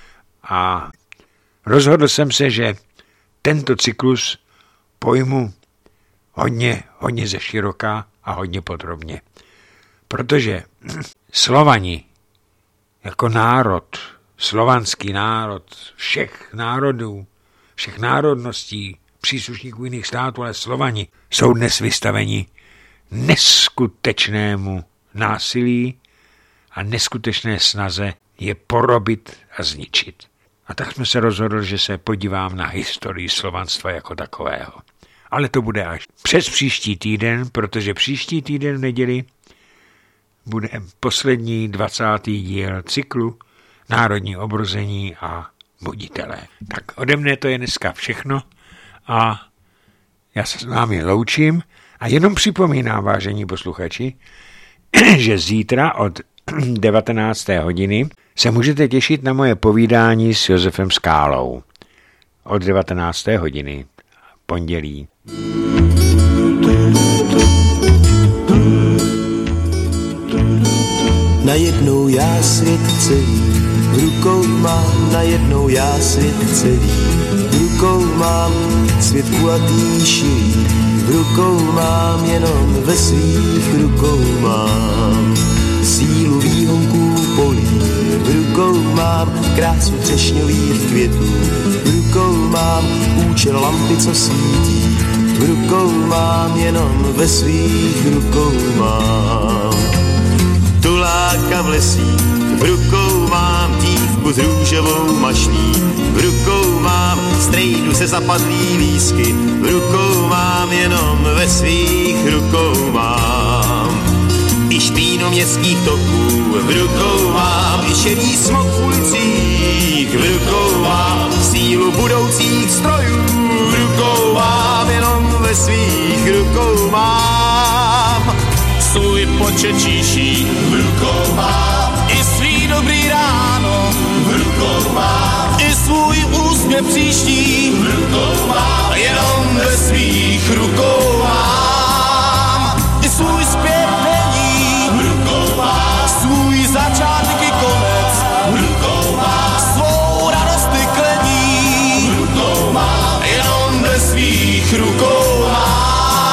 Speaker 1: a rozhodl jsem se, že tento cyklus pojmu hodně, hodně ze široka a hodně podrobně. Protože Slovani
Speaker 2: jako národ, slovanský národ, všech národů, všech národností, příslušníků jiných států, ale Slovani jsou dnes vystaveni neskutečnému násilí a neskutečné snaze je porobit a zničit. A tak jsme se rozhodli, že se podívám na historii slovanstva jako takového. Ale to bude až přes příští týden, protože příští týden v neděli bude poslední dvacátý díl cyklu Národní obrození a buditelé. Tak ode mne to je dneska všechno a já se s vámi loučím a jenom připomínám, vážení posluchači, že zítra od devatenácté hodiny se můžete těšit na moje povídání s Josefem Skálou. Od devatenácté hodiny, pondělí.
Speaker 3: Najednou já svět celý v rukou mám, najednou já svět celý v rukou mám, svět kulatý šilý v rukou mám, jenom ve svých rukou mám. Sílu výhonků polí v rukou mám, krásu třešňových květů v rukou mám, účel lampy, co svítí v rukou mám, jenom ve svých rukou mám. Tuláka v lesích v rukou mám, dívku s růžovou mašlí v rukou mám, strejdu se zapadlý lísky v rukou mám, jenom ve svých rukou mám. I špínu městských toků v rukou mám, i šedý smok v ulicích v rukou mám, sílu budoucích strojů v rukou mám, jenom ve svých rukou mám. Svůj počet číší v rukou mám, i svý dobrý ráno v rukou mám, i svůj úsměv příští v rukou mám, jenom ve svých rukou mám. I svůj zpěv není v rukou mám, svůj začátek i konec v rukou mám, svou radost i klení v rukou mám, jenom ve svých rukou mám.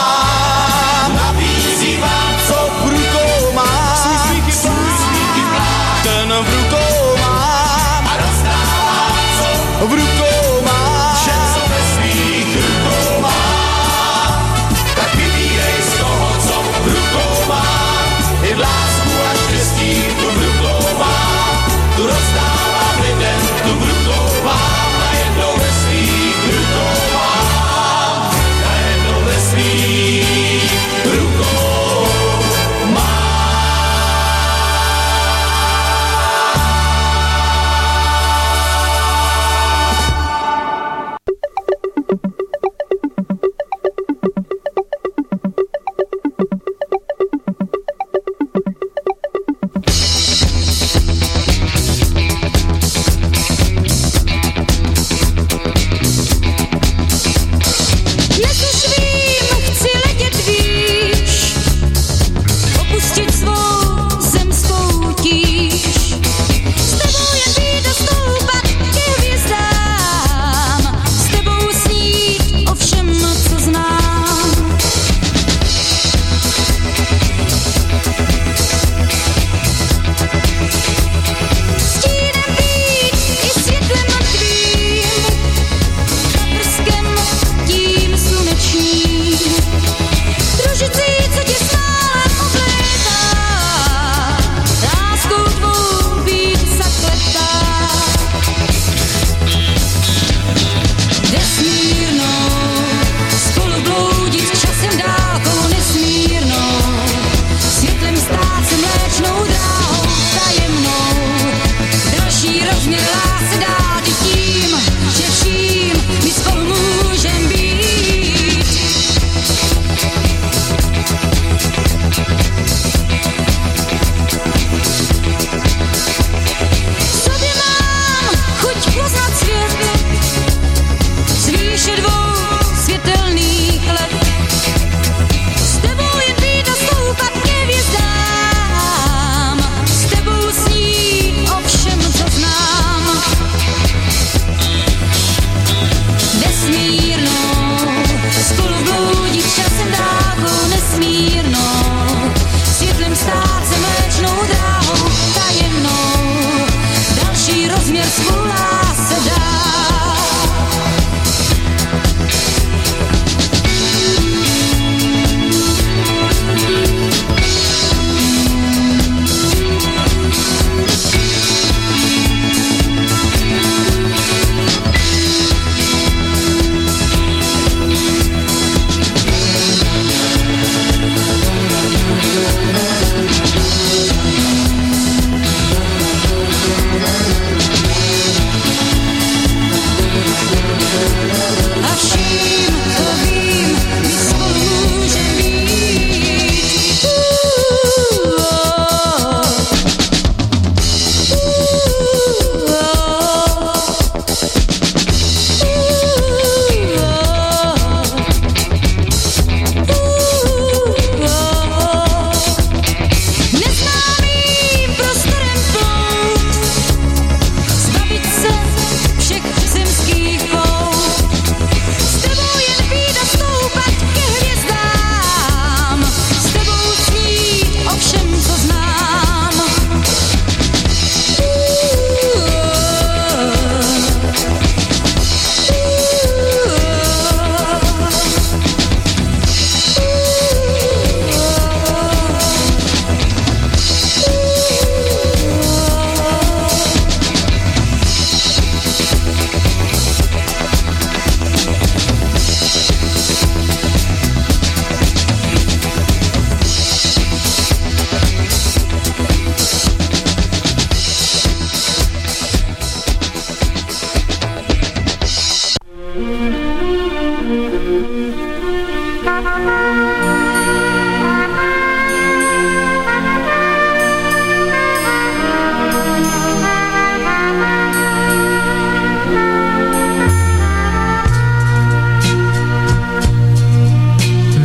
Speaker 3: V rukou mám a rozdávám, co v rukou mám. Vše, co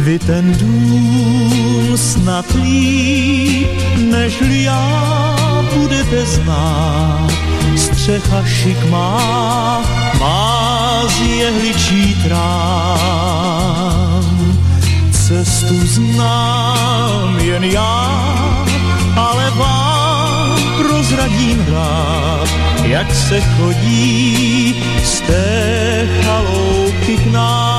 Speaker 3: Vy ten dům snad líp, nežli já budete znát. Střecha šik má, má z jehličí trám. Cestu znám jen já, ale vám prozradím rád, jak se chodí z té chaloupky k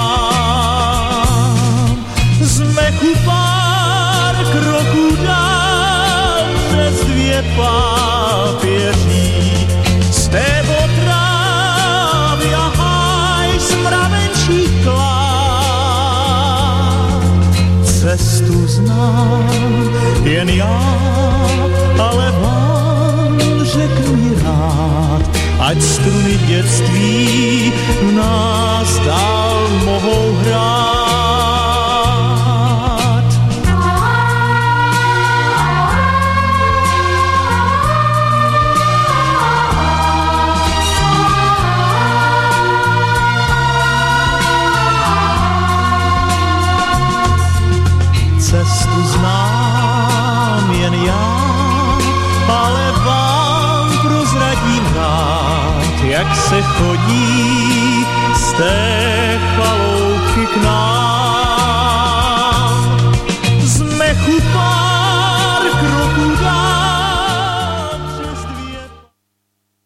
Speaker 3: nám. Z mechu pár kroků dál přes dvě pápěří, z té potrávy a háj z mravenčích klán. Cestu znám jen já, ale vám řeknu rád, ať struny dětství v nás dál mohou hrát. Cestu znám jen já, ale vám prozradím rád, jak se chodí z té chaloupky k nám.